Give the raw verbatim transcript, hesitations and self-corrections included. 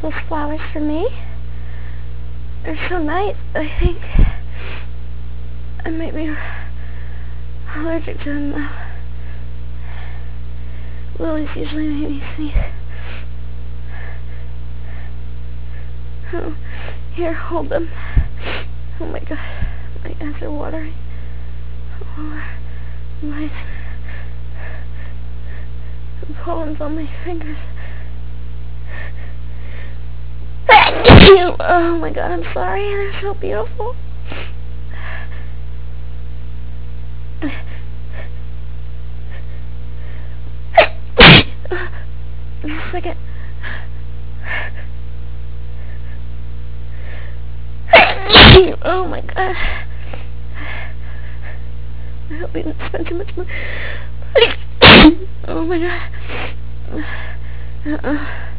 those flowers for me. They're so nice, I think I might be allergic to them though. Lilies usually make me sneeze. Oh, here, hold them. Oh my god, my eyes are watering. Oh, my... The pollen's on my fingers. Oh my god, I'm sorry, they're so beautiful. Just a second. Oh my god. I hope you didn't spend too much money. Oh my god. Uh-uh.